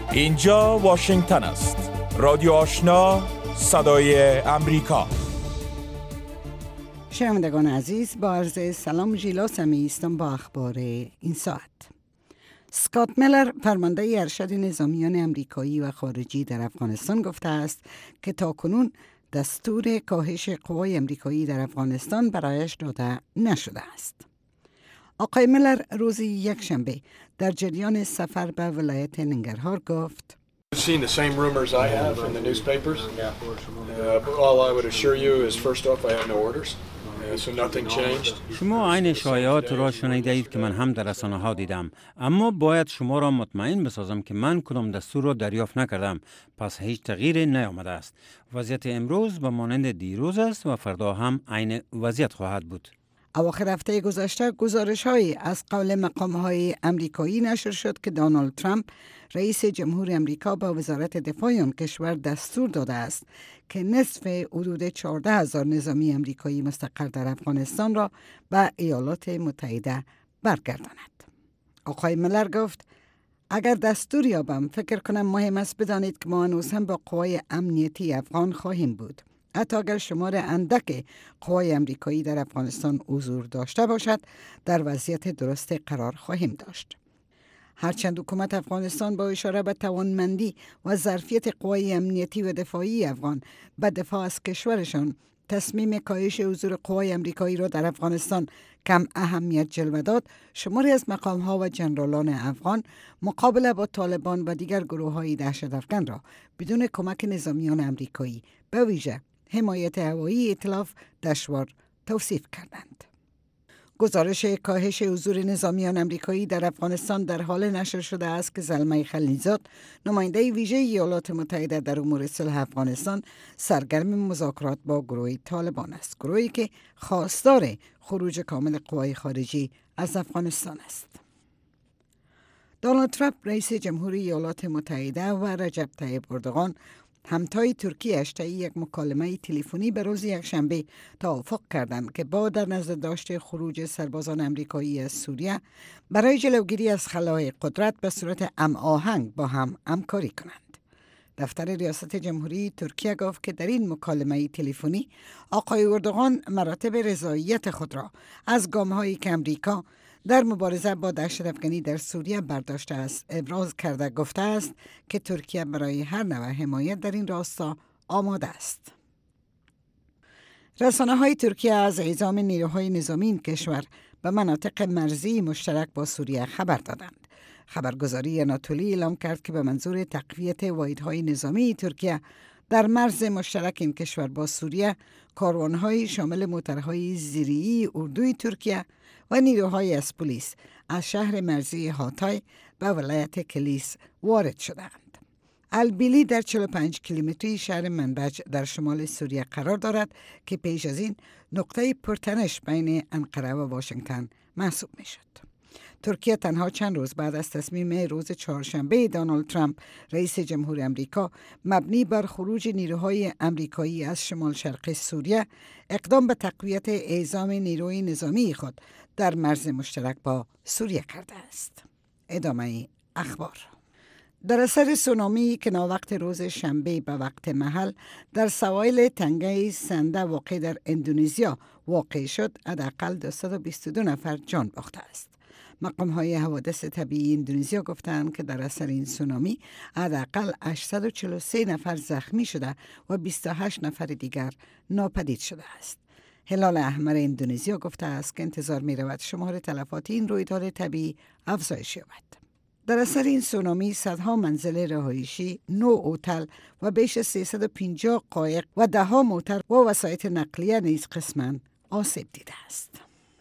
اینجا واشنگتن است. رادیو آشنا، صدای امریکا. شنوندگان عزیز، با عرض سلام ژیلا هستم با اخبار این ساعت. اسکات میلر، فرمانده ارشد نظامیان امریکایی و خارجی در افغانستان، گفته است که تاکنون دستور کاهش قوای امریکایی در افغانستان برایش داده نشده است. آقای میلر روز یکشنبه در جریان سفر به ولایت ننگرهار گفت: You've seen the same rumors I have in the newspapers. All I would assure you is, first off, I have no orders. So nothing changed. شما عین شایعات را شنیده اید که من هم در رسانه‌ها دیدم، اما باید شما را مطمئن بسازم که من کدام دستور را دریافت نکردم، پس هیچ تغییری نیامده است. وضعیت امروز به مانند دیروز است و فردا هم عین وضعیت خواهد بود. اواخر هفته گذشته گزارش‌هایی از قول مقام‌های امریکایی نشر شد که دونالد ترامپ، رئیس جمهور امریکا، با وزارت دفاع آن کشور دستور داده است که نصف حدود 14,000 نظامی امریکایی مستقر در افغانستان را به ایالات متحده برگرداند. آقای میلر گفت: اگر دستور یابم، فکر کنم مهم است بدانید که ما هنوز هم با قوای امنیتی افغان خواهیم بود. حتی اگر شمار اندک قوای امریکایی در افغانستان حضور داشته باشد، در وضعیت درست قرار خواهیم داشت. هرچند حکومت افغانستان با اشاره به توانمندی و ظرفیت قوای امنیتی و دفاعی افغان به دفاع از کشورشان تصمیم کاهش حضور قوای امریکایی را در افغانستان کم اهمیت جلوه داد، شماری از مقام‌ها و جنرالان افغان مقابله با طالبان و دیگر گروه‌های دهشت‌افکن را بدون کمک نظامیان امریکایی، به ویژه حمایت هوایی ائتلاف، دشوار توصیف کردند. گزارش کاهش حضور نظامیان امریکایی در افغانستان در حال نشر شده است که زلمه خلیلزاد، نماینده ویژه ایالات متحده در امور صلح افغانستان، سرگرم مذاکرات با گروه طالبان است، گروهی که خواستار خروج کامل قوای خارجی از افغانستان است. دونالد ترامپ، رئیس جمهوری ایالات متحده، و رجب طیب اردوغان، همتای ترکیه، طی یک مکالمه تلفنی به روز یکشنبه توافق کردند که با در نظر داشت خروج سربازان امریکایی از سوریه، برای جلوگیری از خلای قدرت به صورت هماهنگ با هم همکاری کنند. دفتر ریاست جمهوری ترکیه گفت که در این مکالمه تلفنی آقای اردوغان مراتب رضایت خود را از گام‌هایی که امریکا در مبارزه با دهشت‌افکنی در سوریه برداشته است ابراز کرده، گفته است که ترکیه برای هر نوع حمایت در این راستا آماده است. رسانه‌های ترکیه از اعزام نیروهای نظامی این کشور به مناطق مرزی مشترک با سوریه خبر دادند. خبرگزاری آناتولی اعلام کرد که به منظور تقویت واحدهای نظامی ترکیه در مرز مشترک این کشور با سوریه، کاروان‌های شامل موترهای زیره‌ای اردوی ترکیه و نیروهای از پلیس از شهر مرزی هاتای به ولایت کلیس وارد شدند. البیلی در 45 کیلومتری شهر منبج در شمال سوریه قرار دارد که پیش از این نقطه پرتنش بین انقره و واشنگتن محسوب می شد. ترکیه تنها چند روز بعد از تصمیم روز چهارشنبه دونالد ترامپ، رئیس جمهور امریکا، مبنی بر خروج نیروهای امریکایی از شمال شرق سوریه، اقدام به تقویت اعزام نیروی نظامی خود در مرز مشترک با سوریه کرده است. ادامه اخبار. در اثر سونامی که ناوقت روز شنبه به وقت محل در سواحل تنگه سنده واقع در اندونزیا واقع شد، حداقل 222 نفر جان باخته است. مقام‌های حوادث طبیعی اندونزیا گفتند که در اثر این سونامی حداقل 843 نفر زخمی شده و 28 نفر دیگر ناپدید شده است. هلال احمر اندونزیا گفته است که انتظار می‌رود شمار تلفات این رویداد طبیعی افزایش یابد. در اثر این سونامی صدها منزل رهایشی، 9 هتل و بیش از 350 قایق و 10 موتر و وسایط نقلیه نیز قسماً آسیب دیده است.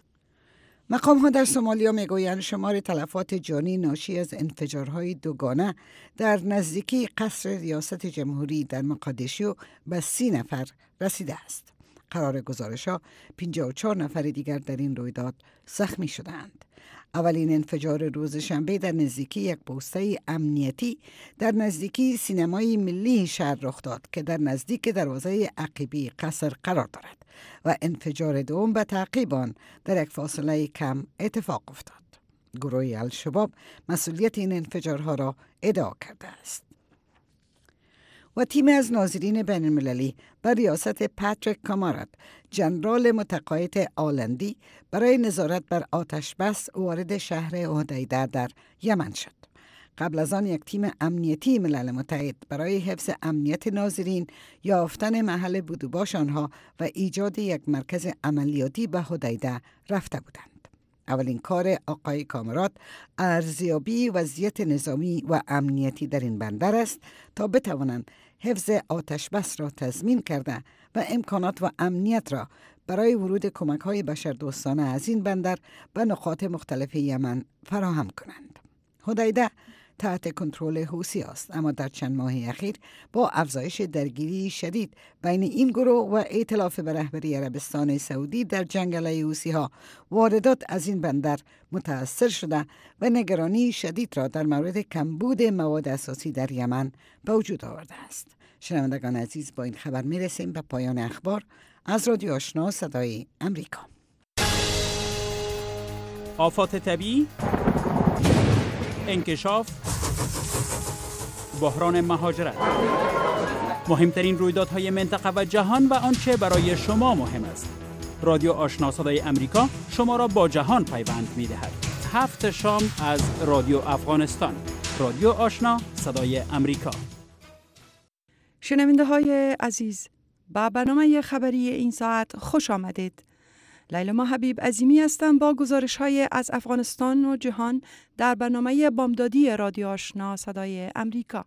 مقام‌ها در سومالیا میگویند شمار تلفات جانی ناشی از انفجارهای دوگانه در نزدیکی قصر ریاست جمهوری در مقدشیو به 30 نفر رسیده است. قرار گزارش‌ها 54 نفر دیگر در این رویداد زخمی شدند. اولین انفجار روز شنبه در نزدیکی یک پوسته امنیتی در نزدیکی سینمای ملی شهر رخ داد که در نزدیک دروازه عقبی قصر قرار دارد و انفجار دوم به تعقیب آن در یک فاصله کم اتفاق افتاد. گروه الشباب مسئولیت این انفجارها را ادعا کرده است. و تیم از ناظرین بین المللی به ریاست پاتریک کامارات، جنرال متقاعد آلندی، برای نظارت بر آتش بس وارد شهر حدیده در یمن شد. قبل از آن یک تیم امنیتی ملل متحد برای حفظ امنیت ناظرین، یافتن محل بود و باش آنها و ایجاد یک مرکز عملیاتی به حدیده رفته بودند. اولین کار آقای کامارات ارزیابی وضعیت نظامی و امنیتی در این بندر است تا بتوانند حفظ آتش بس را تضمین کرده و امکانات و امنیت را برای ورود کمک‌های بشردوستانه از این بندر به نقاط مختلف یمن فراهم کنند. حدیده تحت کنترل حوثی است، اما در چند ماه اخیر با افزایش درگیری شدید بین این گروه و ائتلاف به رهبری عربستان سعودی در جنگ علیه حوثی‌ها، واردات از این بندر متأثر شده و نگرانی شدید را در مورد کمبود مواد اساسی در یمن به وجود آورده است. شنوندگان عزیز، با این خبر میرسیم به پایان اخبار از رادیو آشنا صدای امریکا. آفات طبیعی، انکشاف، بحران مهاجرت، مهمترین رویدادهای منطقه و جهان و آنچه برای شما مهم است. رادیو آشنا صدای امریکا شما را با جهان پیوند می‌دهد. 7 شام از رادیو افغانستان. رادیو آشنا صدای امریکا. شنونده های عزیز، با برنامه خبری این ساعت خوش آمدید. لیلا حبیب عظیمی هستم با گزارش های از افغانستان و جهان در برنامه بامدادی رادیو آشنا صدای امریکا.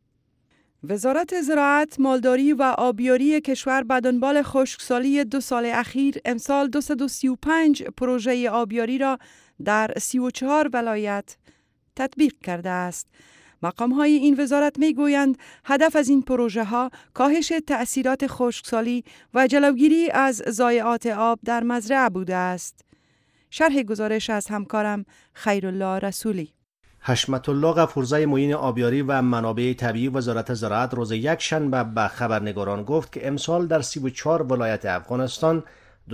وزارت زراعت، مالداری و آبیاری کشور به دنبال خشکسالی 2 سال اخیر امسال 235 پروژه آبیاری را در 34 ولایت تطبیق کرده است. مقام‌های این وزارت می‌گویند هدف از این پروژه ها کاهش تأثیرات خشکسالی و جلوگیری از ضایعات آب در مزرعه بوده است. شرح گزارش از همکارم خیرالله رسولی. حشمت الله غفورزی معین آبیاری و منابع طبیعی وزارت زراعت روز یکشنبه به خبرنگاران گفت که امسال در 34 ولایت افغانستان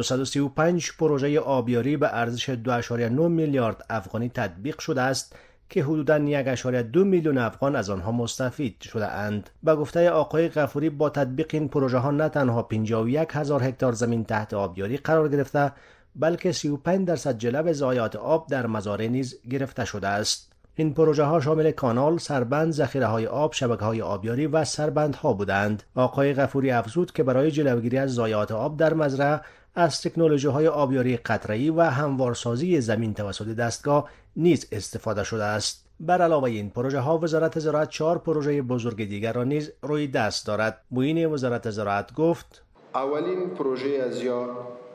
235 پروژه آبیاری به ارزش 2.9 میلیارد افغانی تطبیق شده است که حدوداً 1.2 میلیون افغان از آنها مستفید شده اند. به گفته آقای غفوری، با تطبیق این پروژه ها نه تنها 51,000 هکتار زمین تحت آبیاری قرار گرفته، بلکه 35% جلب ضایعات آب در مزارع نیز گرفته شده است. این پروژه ها شامل کانال، سربند، ذخیره های آب، شبکه های آبیاری و سربند ها بودند. آقای غفوری افزود که برای جلوگیری از ضایعات آب در مزرعه از تکنولوژی های آبیاری قطره‌ای و هموارسازی زمین توسط دستگاه نیز استفاده شده است. بر علاوه این پروژه ها، وزارت زراعت 4 پروژه بزرگ دیگر را نیز روی دست دارد. معین وزارت زراعت گفت: اولین پروژه از یا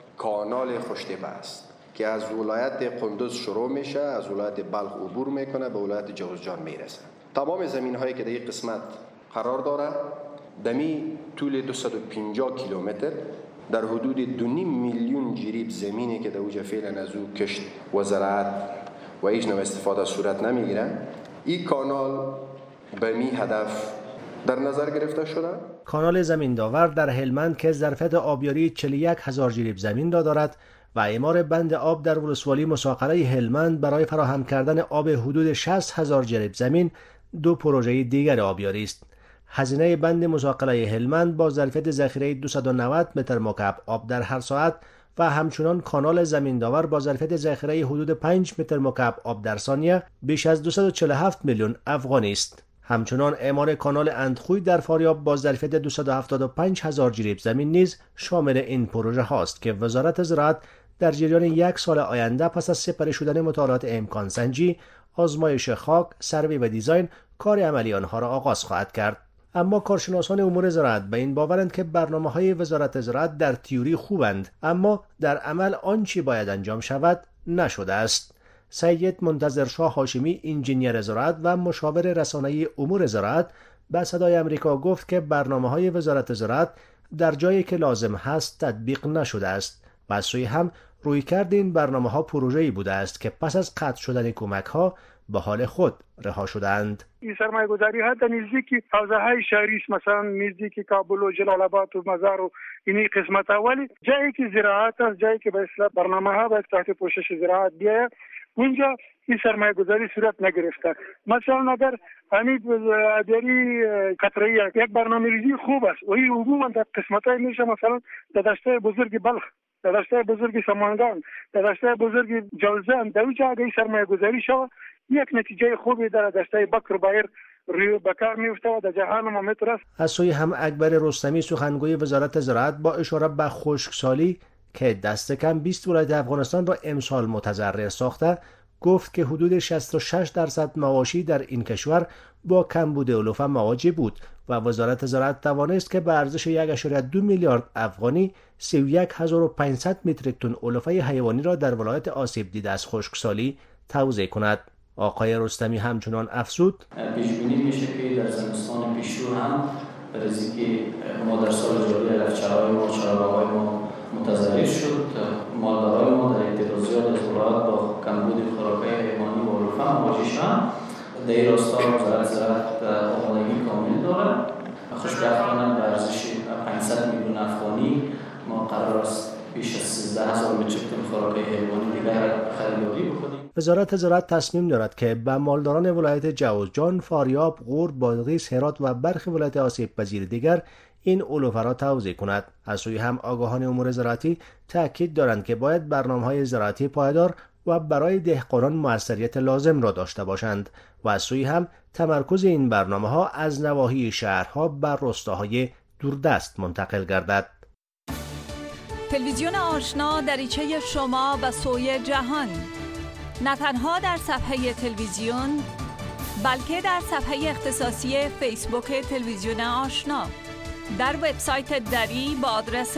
کانال خوشتیپه است که از ولایت قندوز شروع میشه، از ولایت بلخ عبور میکنه، به ولایت جوزجان میرسه. تمام زمین هایی که در این قسمت قرار داره دمی طول 250 کیلومتر در حدود 2.5 میلیون جریب زمینی که در اوجه فعلا از او کشت و زراعت و هیچ نوع استفاده صورت نمیگیره، این کانال به می هدف در نظر گرفته شده. کانال زمین داور در هلمند که ظرفیت آبیاری 41,000 جریب زمین دارد و اعمار بند آب در ولسوالی مساقله هلمند برای فراهم کردن آب حدود 60,000 جریب زمین 2 پروژه دیگر آبیاری است. هزینه بند مساقله هلمند با ظرفیت ذخیره 290 متر مکعب آب در هر ساعت و همچنان کانال زمین داور با ظرفیت ذخیره حدود 5 متر مکعب آب در ثانیه بیش از 247 میلیون افغانی است. همچنان اعمار کانال اندخوی در فاریاب با ظرفیت 275,000 جریب زمین نیز شامل این پروژه هاست که وزارت زراعت در جریان 1 سال آینده پس از سپری شدن مطالعات امکان سنجی، آزمایش خاک، سروی و دیزاین کار عملی آنها را آغاز خواهد کرد. اما کارشناسان امور زراعت به این باورند که برنامه‌های وزارت زراعت در تئوری خوبند، اما در عمل آنچه باید انجام شود نشده است. سید منتظر شاه هاشمی، انجینیر زراعت و مشاور رسانه‌ای امور زراعت، به صدای امریکا گفت که برنامه‌های وزارت زراعت در جایی که لازم هست تطبیق نشده است و از سوی هم رویکرد این برنامه‌ها پروژه‌ای بوده است که پس از قطع شدن کمک‌ها به حال خود رها شدند. این سرمایه‌گذاری‌ها در نزدیک حوزه‌های شهری است، مثلا نزدیک کابل و جلال آباد و مزار و این قسمت اولی جایی که زراعت است، جایی که به اصطلاح برنامه‌ها به تحت پوشش زراعت بیاید اونجا این سرمایه گذاری صورت نگرفته. مثلا اگر همین دری قطره یک برنامه‌ریزی خوب است و این عموما در قسمت‌های میشه، مثلا در دشته بزرگ بلخ، در دشته بزرگ سمنگان، در دشته بزرگ جوزجان، در اونجا اگر سرمایه گذاری شود یک نتیجه خوبی در دشته بکر بایر روی بکار میفته و در جهان هم میترست. از سوی هم اکبر رستمی سخنگوی وزارت زراعت با اشاره به خشکسالی که دست کم 20 ولایت افغانستان را امسال متضرر ساخته گفت که حدود 66% مواشی در این کشور با کمبود علوفه مواجه بود و وزارت زراعت توانست که به ارزش 1.2 میلیارد افغانی 31500 متریک تن علوفه حیوانی را در ولایت آسیب دیده از خشکسالی توزیع کند. آقای رستمی همچنان افزود پیش بینی میشه که در زمستان پیشرو هم برای که ما در سال جاری رفچه‌های ما چراغ‌های ما متضرر شد، مالدارای ما در اعتراضیات از ولایت با کمبود خوراک‌های حیوانی و علوفه مواجه شدند. در این راستا وزارت زراعت آمادگی کامل دارد. خوشبختانه به ارزش 500 میلیون افغانی ما قرار است بیش از 13000 متریک تن خوراک‌های حیوانی دیگر خریداری بکنیم. وزارت زراعت تصمیم دارد که به مالداران ولایت جوزجان، فاریاب، غور، بادغیس، هرات و برخی ولایت آسیب پذیر دیگر این علوفه را توزیع کند. از سوی هم آگاهان امور زراعتی تاکید دارند که باید برنامه‌های زراعتی پایدار و برای دهقانان موثریت لازم را داشته باشند و از سوی هم تمرکز این برنامه‌ها از نواحی شهرها بر روستاهای دوردست منتقل گردد. تلویزیون آشنا دریچه شما به سوی جهان، نه تنها در صفحه تلویزیون بلکه در صفحه اختصاصی فیسبوک تلویزیون آشنا، در وبسایت دری با آدرس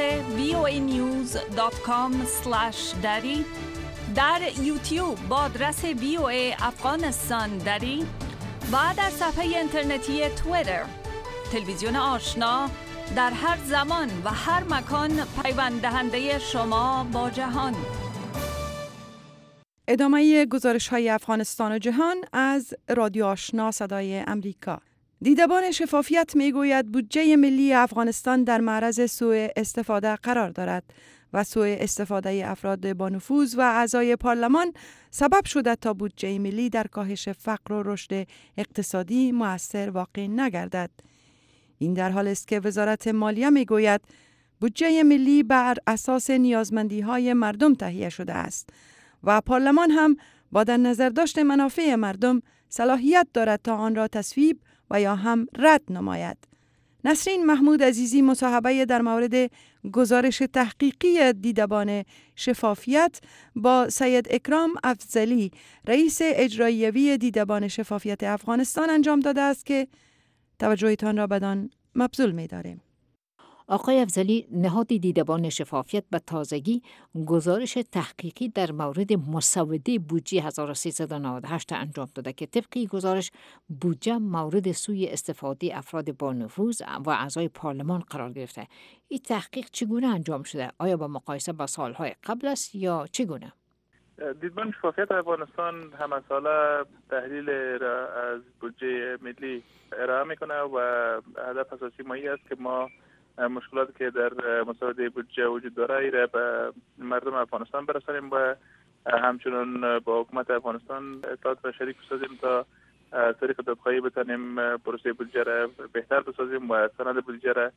voanews.com/dari، در یوتیوب با آدرس VOA افغانستان دری و در صفحه اینترنتی توییتر. تلویزیون آشنا در هر زمان و هر مکان پیوند دهنده شما با جهان. ادامه گزارش‌های افغانستان و جهان از رادیو آشنا صدای امریکا. دیدبان شفافیت میگوید بودجه ملی افغانستان در معرض سوء استفاده قرار دارد و سوء استفاده افراد با نفوذ و اعضای پارلمان سبب شده تا بودجه ملی در کاهش فقر و رشد اقتصادی مؤثر واقع نگردد. این در حالی است که وزارت مالیه میگوید بودجه ملی بر اساس نیازمندی‌های مردم تهیه شده است و پارلمان هم با در نظر داشت منافع مردم صلاحیت دارد تا آن را تصویب و یا هم رد نماید. نسرین محمود عزیزی مصاحبه در مورد گزارش تحقیقی دیدبان شفافیت با سید اکرام افضلی رئیس اجراییوی دیدبان شفافیت افغانستان انجام داده است که توجهتان را بدان مبذول می‌داریم. آقای افضلی، نهاد دیدبان شفافیت به تازگی گزارش تحقیقی در مورد مسوده بودجه 1398 انجام داده که طبق گزارش بودجه مورد سوء استفاده افراد با نفوذ و اعضای پارلمان قرار گرفته. این تحقیق چگونه انجام شده؟ آیا با مقایسه با سالهای قبل است یا چگونه؟ دیدبان شفافیت افغانستان همه ساله تحلیل را از بودجه ملی ارائه میکنه و هدف اساسی ما این است که ما مشکلاتی که در مسوده بودجه وجود داره ای را به مردم افغانستان برسانیم و همچنان با حکومت افغانستان اطلاعات و شریک بسازیم تا طریق دادخواهی بتانیم پروسه بودجه را بهتر بسازیم و سند بودجه را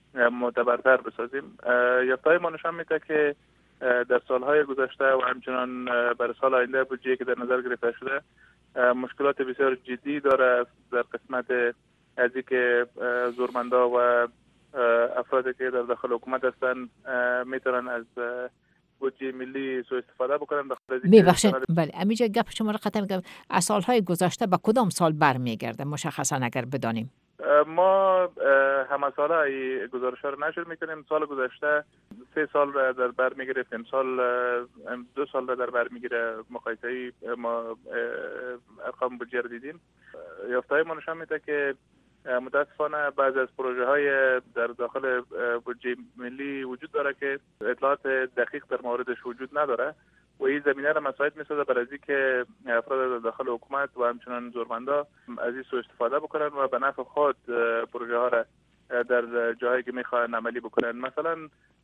معتبرتر بسازیم. یافته‌های ما نشان میده که در سالهای گذشته و همچنان برای سال آینده بودجه که در نظر گرفته شده مشکلات بسیار جدی داره در قسمت از اینکه زورمندا و افرادی که در داخل حکومت هستند میتونن از بودجه ملی سوء استفاده بکنن. ببخشید، بله، امیجا گپ شما را قطع می‌کنم. از سالهای گذشته به کدام سال برمیگرده مشخصا اگر بدانیم؟ ما همه ساله این گزارش‌ها رو نشر میکنیم. سال گذشته 3 سال را در بر میگرفتیم، سال 2 سال را در بر میگیره. مقایسه‌ای ما ارقام بودجه رو دیدیم. یافته‌های ما نشان میده که متاسفانه بعضی از پروژه های در داخل بودجه ملی وجود داره که اطلاعات دقیق در موردش وجود نداره و این زمینه را مساعد میسازه برای اینکه افراد در داخل حکومت و همچنان زورمندا از این سوء استفاده بکنن و به نفع خود پروژه ها را در جاهایی که میخواهند عملی بکنن. مثلا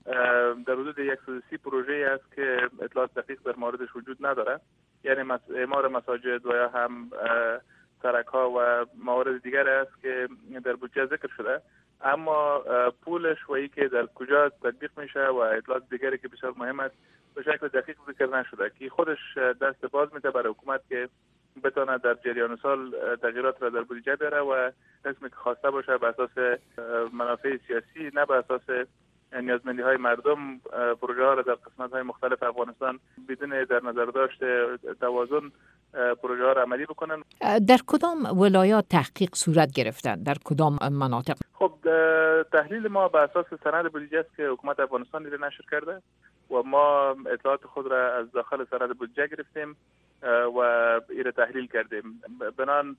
در حدود 130 پروژه است که اطلاعات دقیق در موردش وجود نداره، یعنی اعمار مساجد و یا هم سرک‌ها و موارد دیگر است که در بودجه ذکر شده، اما پولش و ای که در کجا تطبیق میشه و اطلاعات دیگری که بسیار مهم است به شکل دقیق ذکر نشده که خودش دست باز میده برای حکومت که بتونه در جریان سال تغییرات را در بودجه بیاره و قسمی که خواسته باشه به اساس منافع سیاسی، نه به اساس نیازمندی های مردم، پروژه ها را در قسمت های مختلف افغانستان بدون در نظر داشت توازن پروژه ها را عملی بکنن. در کدام ولایات تحقیق صورت گرفتن؟ در کدام مناطق؟ خب تحلیل ما به اساس سند بودجه است که حکومت افغانستان را نشر کرده و ما اطلاعات خود را از داخل سند بودجه گرفتیم و این تحلیل کردیم. بنان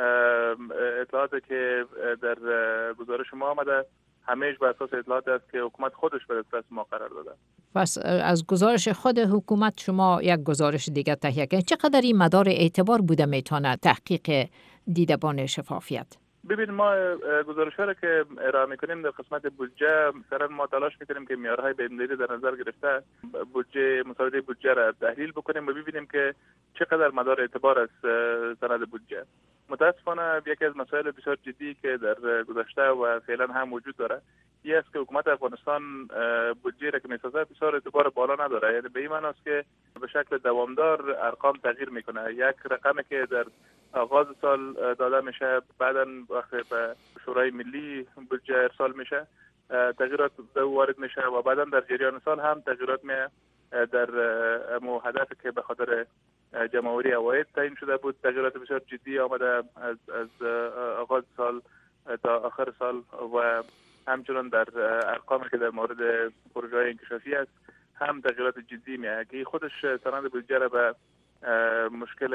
اطلاعاتی که در گزارش ما آمده همیشه بر اساس اطلاعات است که حکومت خودش به دسترس ما قرار داده. پس از گزارش خود حکومت شما یک گزارش دیگر تهیه کردید. چقدر این مدار اعتبار بوده میتونه تحقیق دیدبان شفافیت؟ ببین ما گزارش‌ها را که ارائه می‌کنیم در قسمت بودجه مثلا ما تلاش می‌کنیم که معیارهای بین‌المللی در نظر گرفته بودجه مساعده بودجه را تحلیل بکنیم و ببینیم که چقدر مدار اعتبار است سند بودجه. متاسفانه یکی از مسائل بسیار جدی که در گذشته و فعلا هم وجود داره این است که حکومت افغانستان بودجه را که می‌سازه بسیار اعتبار بالا نداره، یعنی به این معنی است که به شکل دوامدار ارقام تغییر میکنه. یک رقمی که در آغاز سال داده میشه بعداً وقتی به شورای ملی بودجه ارسال میشه تغییرات وارد میشه و بعداً در جریان سال هم تغییرات میاد در هدفی که به خاطر جمع‌آوری عواید تعیین شده بود. تغییرات بسیار جدی آمده از آغاز سال تا آخر سال و همچنان در ارقامی که در مورد پروژه‌های انکشافی است هم تغییرات جدی میاد که خودش سند بودجه را به مشکل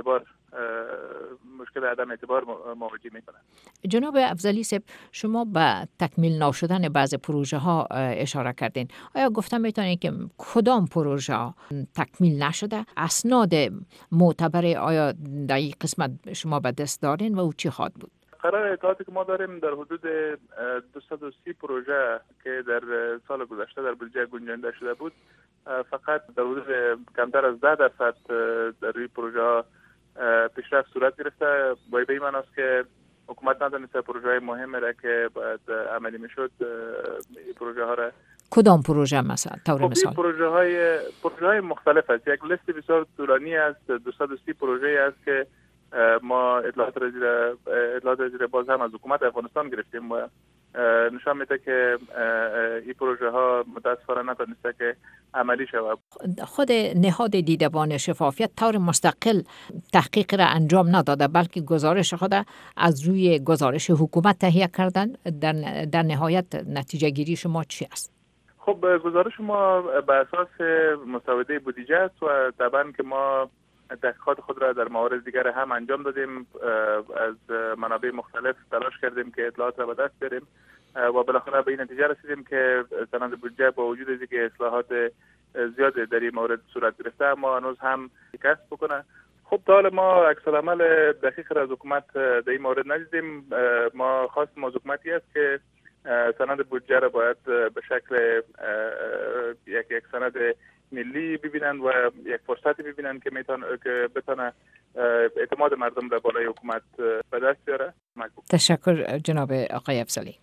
عدم اعتبار مواجه میکنه. جناب افضلی صاحب، شما به تکمیل نشدن بعض پروژه ها اشاره کردین. آیا گفتم میتونید که کدام پروژه تکمیل نشده؟ اسناد معتبر آیا در این قسمت شما به دست دارین و او چی خواهد بود؟ قرار اطلاعاتی که ما داریم در حدود 230 پروژه که در سال گذشته در بودجه گنجانده شده بود فقط در حدود کمتر از 10% در این پروژه ها پیشرفت صورت گرفته. به این معنی است که حکومت ندانسته پروژه های مهم را که باید عملی میشد این پروژه ها را. کدام پروژه مثلا طور مثال؟ پروژه های مختلف است. یک لیست بسیار طولانی است. 230 پروژه است که ما اطلاعات زیر باز هم از حکومت افغانستان گرفتیم و نشان میده که این پروژه ها متاسفانه نتونسته که عملی شود. خود نهاد دیدبان شفافیت طور مستقل تحقیق را انجام نداده، بلکه گزارش خود از روی گزارش حکومت تهیه کردن. در نهایت نتیجه گیری شما چی است؟ خب گزارش ما به اساس مسوده بودجه است و طبعا که ما تحقیقات خود را در موارد دیگر هم انجام دادیم، از منابع مختلف تلاش کردیم که اطلاعات را به دست بیاریم و بالاخره به این نتیجه رسیدیم که سند بودجه با وجود اینکه اصلاحات زیاد در این مورد صورت گرفته اما هنوز هم شکست بکنه. خب تا حالا ما عکس العمل دقیق را از حکومت در این مورد ندیدیم. ما خواستیم از حکومتی است که سند بودجه را باید به شکل یک سند ملی ببینن و یک فرصتی ببینن که بتونه اعتماد مردم را بالای حکومت به دست بیاره. تشکر جناب آقای افضلی.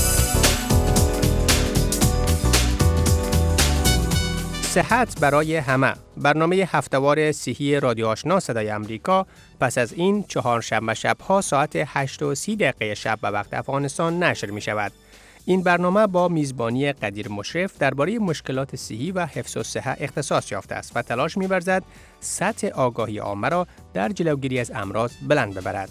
صحت برای همه، برنامه هفته‌وار صحی رادیو آشنا صدای امریکا پس از این چهارشنبه شب‌ها ساعت 8:30 شب به وقت افغانستان نشر می شود. این برنامه با میزبانی قدیر مشرف درباره مشکلات صحی و حفظ الصحه اختصاص یافته است و تلاش می‌ورزد سطح آگاهی عامه را در جلوگیری از امراض بلند ببرد.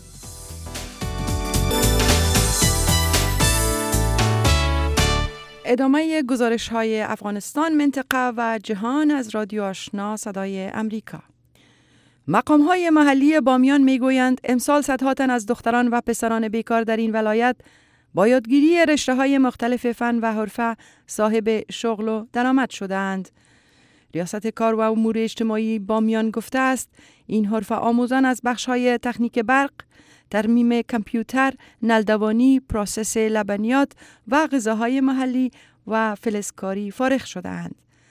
ادامه گزارش‌های افغانستان، منطقه و جهان از رادیو آشنا صدای امریکا. مقام‌های محلی بامیان می‌گویند امسال صدها تن از دختران و پسران بیکار در این ولایت با یادگیری رشته‌های مختلف فن و حرفه صاحب شغل و درآمد شدند. ریاست کار و امور اجتماعی بامیان گفته است این حرفه آموزان از بخش‌های تکنیک برق، ترمیم کامپیوتر، نلدوانی، پروسس لبنیات و غذاهای محلی و فلزکاری فارغ شده‌اند.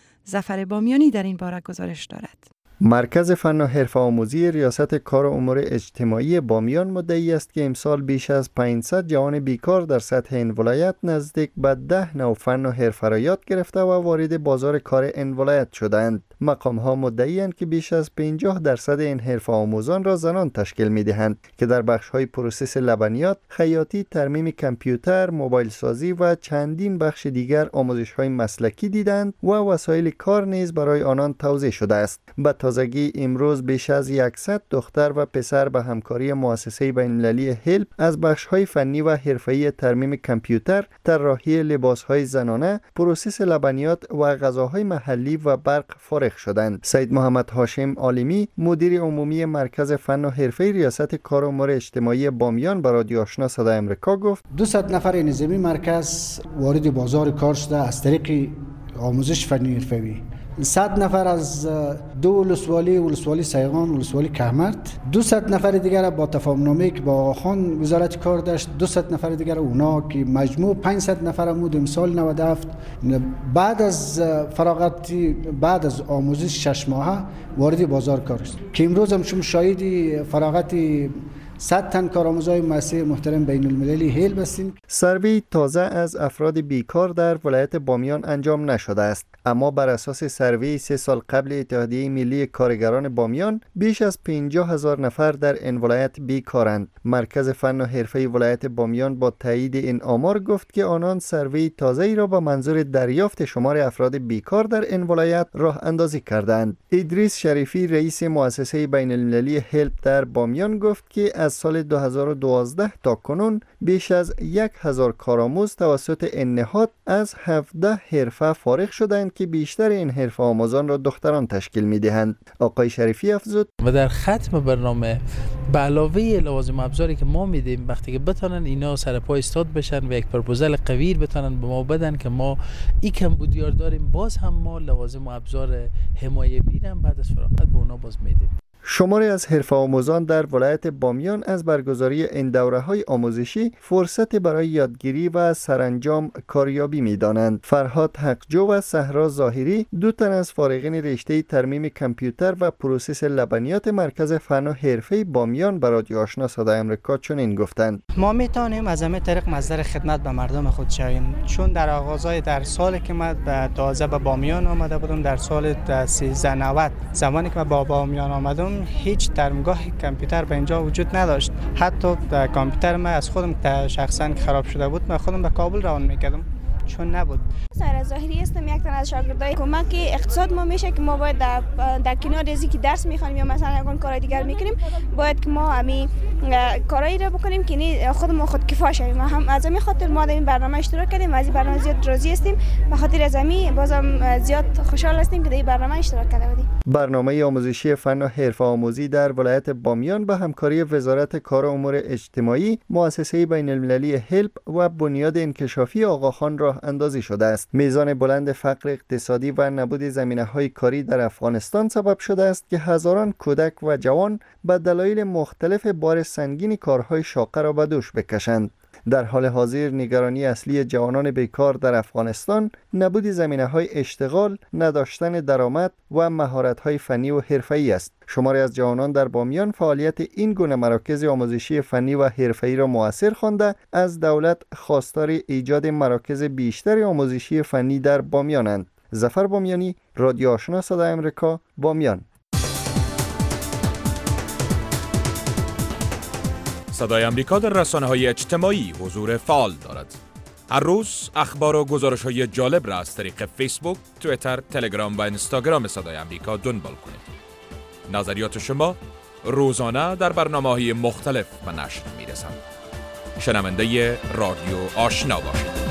ظفر بامیانی در این باره گزارش دارد. مرکز فن و حرفه آموزی ریاست کار امور اجتماعی بامیان مدعی است که امسال بیش از 500 جوان بیکار در سطح این ولایت نزدیک به 10 نوع فن و حرفه را یاد گرفته و وارد بازار کار این ولایت شدند. مقام ها مدعی اند که بیش از 50% این حرفه آموزان را زنان تشکیل می دهند که در بخش های پروسس لبنیات، خیاطی، ترمیم کامپیوتر، موبایل سازی و چندین بخش دیگر آموزش های مسلکی دیدند و وسایل کار نیز برای آنان توزیع شده است. به تازگی امروز بیش از 100 دختر و پسر به همکاری مؤسسه بین‌المللی هلپ از بخش‌های فنی و حرفه‌ای ترمیم کامپیوتر، طراحی لباس‌های زنانه، پروسس لبنیات و غذاهای محلی و برق فارغ شدند. سید محمد هاشم عالمی، مدیر عمومی مرکز فن و حرفه ریاست کار امور اجتماعی بامیان، به رادیو آشنا صدای آمریکا گفت: 200 نفر نظامی مرکز وارد بازار کار شده از طریق آموزش فنی حرفه‌ای. 100 نفر از دو ولسوالی سیغان، ولسوالی کهمرد، 200 نفر دیگر با تفاهم‌نامه‌ای که با آخان وزارت کار داشت، 200 نفر دیگر اونا که مجموع 500 نفر بود امسال 97 بعد از فراغت، بعد از آموزش 6 ماهه وارد بازار کار شد که امروز هم شما شاهد فراغت 100 تن کارآموزای مؤسسه محترم بین المللی هیل هستیم. سروی تازه از افراد بیکار در ولایت بامیان انجام نشده است، اما بر اساس سروی 3 سال قبل اتحادیه ملی کارگران بامیان بیش از 50,000 نفر در این ولایت بیکارند. مرکز فن و حرفه ولایت بامیان با تایید این آمار گفت که آنان سروی تازه‌ای را با منظور دریافت شمار افراد بیکار در این ولایت راه اندازی کردند. ادریس شریفی، رئیس مؤسسه بین المللی هلپ در بامیان گفت که از سال 2012 تا کنون بیش از 1000 کارآموز توسط این نهاد از 17 حرفه فارغ شدند که بیشتر این حرفه آموزان را دختران تشکیل می‌دهند. آقای شریفی افزود: و در ختم برنامه به علاوه لوازم ابزاری که ما میدیم، وقتی که بتونن اینا سر پا ایستاد بشن و یک پروپوزال قوی بتونن به ما بدن که ما این کمبودیار داریم، باز هم ما لوازم و ابزار حمایه میرم بعد از فراغت به اونا باز میدیم. شماری از حرفه آموزان در ولایت بامیان از برگزاری این دوره‌های آموزشی فرصت برای یادگیری و سرانجام کاریابی می‌دانند. فرهاد حقجو و صحرا ظاهری، 2 تن از فارغین رشته ترمیم کامپیوتر و پروسس لبنیات مرکز فن و حرفه بامیان، به رادیو آشنا صدای آمریکا چنین گفتند: ما می‌توانیم از همه طریق مصدر خدمت به مردم خود شویم، چون در آغازهای در سالی که من به تازه به بامیان آمده بودم، در سال 1390 زمانی که با بامیان آمدم هیچ ترمگاه کامپیوتر به اینجا وجود نداشت. حتی کامپیوتر من از خودم شخصا خراب شده بود، من خودم به کابل روان میکردم چون نبود. صحرا ظاهری هستم، یک تن از شاگردای کمک اقتصاد ما میشه که ما باید در کنار ازی که درس میخوانیم یا مثلا اون کارهای دیگر میکنیم، باید که ما همین کارایی رو بکنیم که خودمون خودکفا شویم. هم از همین خاطر ما در این برنامه اشتراک کردیم، از این برنامه زیاد راضی هستیم، به خاطر از همین بازم زیاد خوشحال هستیم که در این برنامه اشتراک کرده بودیم. برنامه آموزشی فن و حرفه آموزی در ولایت بامیان به همکاری وزارت کار و امور اجتماعی، مؤسسه بین المللی هلپ و بنیاد انکشافی آقاخان راه اندازی شده است. میزان بلند فقر اقتصادی و نبود زمینه‌های کاری در افغانستان سبب شده است که هزاران کودک و جوان به دلایل مختلف بار سنگین کارهای شاقه را به دوش بکشند. در حال حاضر نگرانی اصلی جوانان بیکار در افغانستان نبود زمینه‌های اشتغال، نداشتن درآمد و مهارت‌های فنی و حرفه‌ای است. شماری از جوانان در بامیان فعالیت این گونه مراکز آموزشی فنی و حرفه‌ای را مؤثر خوانده از دولت خواستار ایجاد مراکز بیشتر آموزشی فنی در بامیانند. ظفر بامیانی، رادیو آشنا صدای آمریکا، بامیان. صدای آمریکا در رسانه‌های اجتماعی حضور فعال دارد. هر روز اخبار و گزارش‌های جالب را از طریق فیسبوک، توییتر، تلگرام و اینستاگرام صدای آمریکا دنبال کنید. نظریات شما روزانه در برنامه‌های مختلف به نشر می‌رسند. شنونده رادیو آشنا باشید.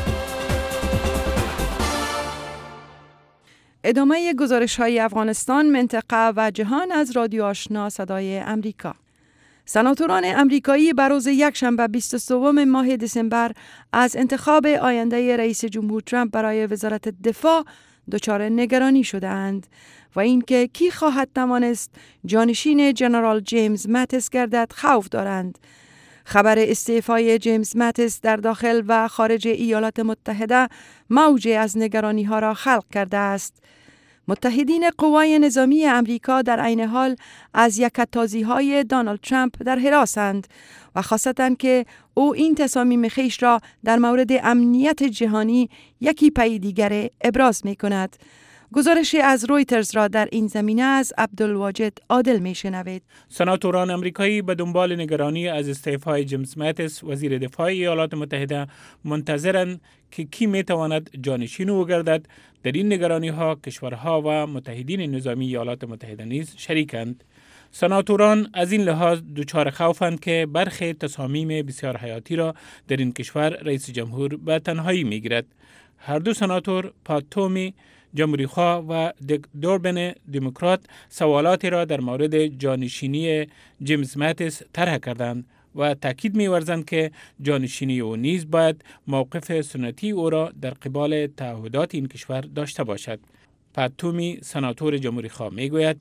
ادامه گزارش‌های افغانستان، منطقه و جهان از رادیو آشنا صدای آمریکا. سناتوران امریکایی بر روز یکشنبه 23 ماه دسامبر از انتخاب آینده رئیس جمهور ترامپ برای وزارت دفاع دچار نگرانی شده‌اند و اینکه کی خواهد توانست جانشین جنرال جیمز ماتیس گردد خوف دارند. خبر استعفای جیمز ماتیس در داخل و خارج ایالات متحده موجی از نگرانی ها را خلق کرده است. متحدین قوای نظامی امریکا در عین حال از یکتازی های دونالد ترامپ در حراسند و خاصتاً که او این تصامیم خویش را در مورد امنیت جهانی یکی پی دیگر ابراز می کند. گزارشی از رویترز را در این زمینه از عبدالواجد عادل می شنوید. سناتوران امریکایی به دنبال نگرانی از استعفای جیمز ماتیس وزیر دفاع ایالات متحده منتظرند که کی می تواند جانشین او گردد. در این نگرانی ها کشورها و متحدین نظامی ایالات متحده نیز شریکند. سناتوران از این لحاظ دچار خوفند که برخی تصامیم بسیار حیاتی را در این کشور رئیس جمهور به تنهایی می گیرد. هر دو سناتور پات تومی جمهوری خواه و دیک دوربن دموکرات سوالاتی را در مورد جانشینی جیمز ماتیس طرح کردند و تاکید می‌ورزند که جانشینی او نیز باید موقف سنتی او را در قبال تعهدات این کشور داشته باشد. پات تومی سناتور جمهوری خواه میگوید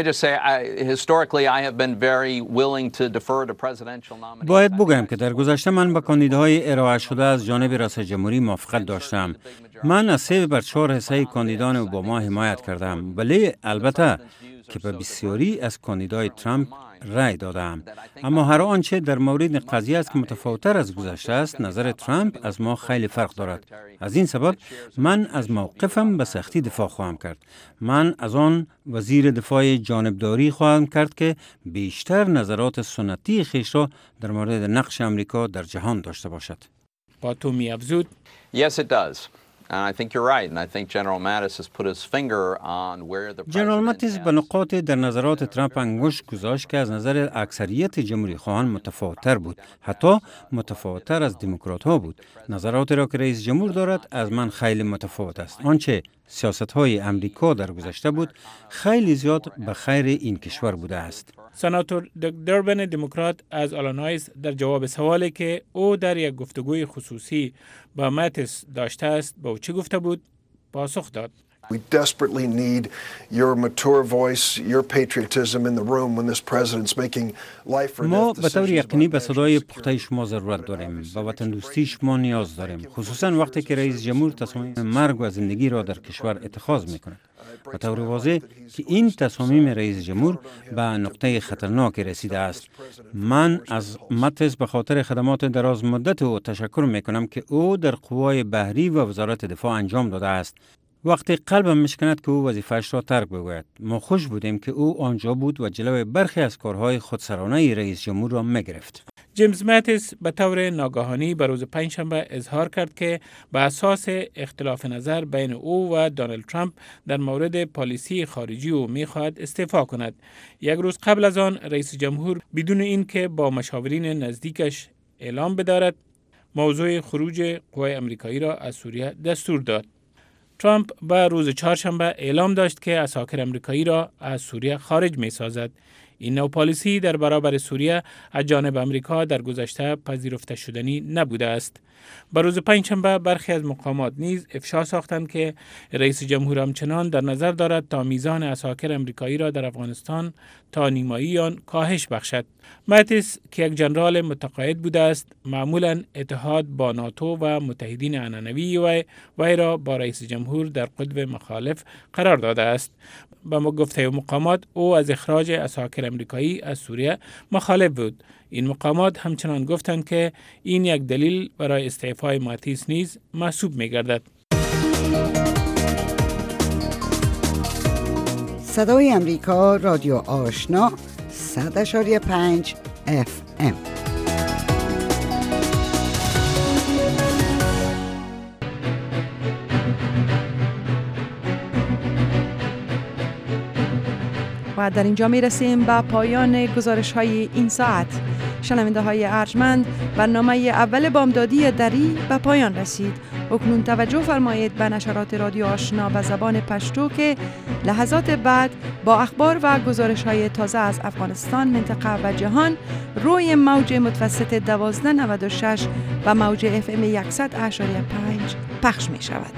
باید بگویم که در گذشته من با کاندیداهای ارائه شده از جانب رئیس جمهوری موافقت داشتم. من از 3/4 حصه کاندیدان اوباما حمایت کردم، ولی البته که به بسیاری از کاندیدای ترامپ رای دادم. اما هر آنچه در مورد قضیه است که متفاوت‌تر از گذشته است، نظر ترامپ از ما خیلی فرق دارد. از این سبب من از موقفم به سختی دفاع خواهم کرد. من از آن وزیر دفاع جانبداری خواهم کرد که بیشتر نظرات سنتی خویش را در مورد نقش امریکا در جهان داشته باشد. با تو می افزود Yes, it does. And I think you're right. And I think General Mattis has put his finger on where the جنرال ماتیس به نقاط در نظرات ترامپ انگشت گذاشت که از نظر اکثریت جمهوری خواهان متفاوت‌تر بود. حتی متفاوت‌تر از دموکرات‌ها بود. نظراتی را که رئیس جمهور دارد از من خیلی متفاوت است. آنچه سیاست‌های امریکا در گذشته بود خیلی زیاد به خیر این کشور بوده است. سناتور دیک دوربن دموکرات از آلینویس در جواب سوالی که او در یک گفتگوی خصوصی با ماتیس داشته است با او چه گفته بود پاسخ داد. We desperately need your mature voice, your patriotism in the room when this president's making life or death decisions. ما به طور یقینی به صدای پخته شما ضرورت داریم و وطن دوستی شما نیاز داریم، خصوصا وقتی که رئیس جمهور تصمیم مرگ و زندگی را در کشور اتخاذ می‌کند. به طور واضح که این تصمیم رئیس جمهور به نقطه خطرناک رسیده است. من از ماتیس به خاطر خدمات دراز مدت او تشکر می‌کنم که او در قوای بحری و وزارت دفاع انجام داده است. وقتی قلبم میشکند که او وظیفه‌اش را ترک بگوید. ما خوش بودیم که او آنجا بود و جلوی برخی از کارهای خودسرانه رئیس جمهور را میگرفت. جیمز ماتیس به طور ناگهانی به روز پنجشنبه اظهار کرد که به اساس اختلاف نظر بین او و دونالد ترامپ در مورد پالیسی خارجی او میخواهد استعفا کند. یک روز قبل از آن رئیس جمهور بدون اینکه با مشاورین نزدیکش اعلام بدارد موضوع خروج قوای آمریکایی را از سوریه دستور داد. ترامپ به روز چهارشنبه اعلام داشت که عساکر آمریکایی را از سوریه خارج می سازد. این نوع پالیسی در برابر سوریه از جانب آمریکا در گذشته پذیرفته شدنی نبوده است. به روز پنجشنبه برخی از مقامات نیز افشا ساختند که رئیس جمهور همچنان در نظر دارد تا میزان عساکر آمریکایی را در افغانستان تا نیمایی آن کاهش بخشد. ماتیس که یک جنرال متقاعد بوده است، معمولا اتحاد با ناتو و متحدین عنعنوی وی را با رئیس جمهور در قطب مخالف قرار داده است. به گفته مقامات او از اخراج عساکر آمریکایی از سوریه مخالف بود. این مقامات همچنان گفتند که این یک دلیل برای استعفای ماتیس نیز محسوب می‌گردد. صدای امریکا، رادیو آشنا، 100.5 FM. و در اینجا می رسیم به پایان گزارش های این ساعت. شنونده های ارجمند، برنامه اول بامدادی دری به پایان رسید. اکنون توجه فرمایید به نشرات رادیو آشنا به زبان پشتو که لحظات بعد با اخبار و گزارش های تازه از افغانستان، منطقه و جهان روی موج متوسط 1296 و موج FM 100.5 پخش می شود.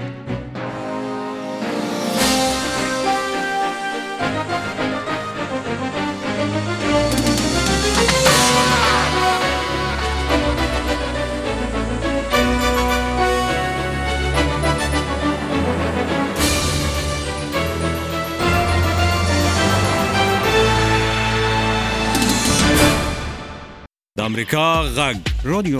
آمریکا غږ رادیو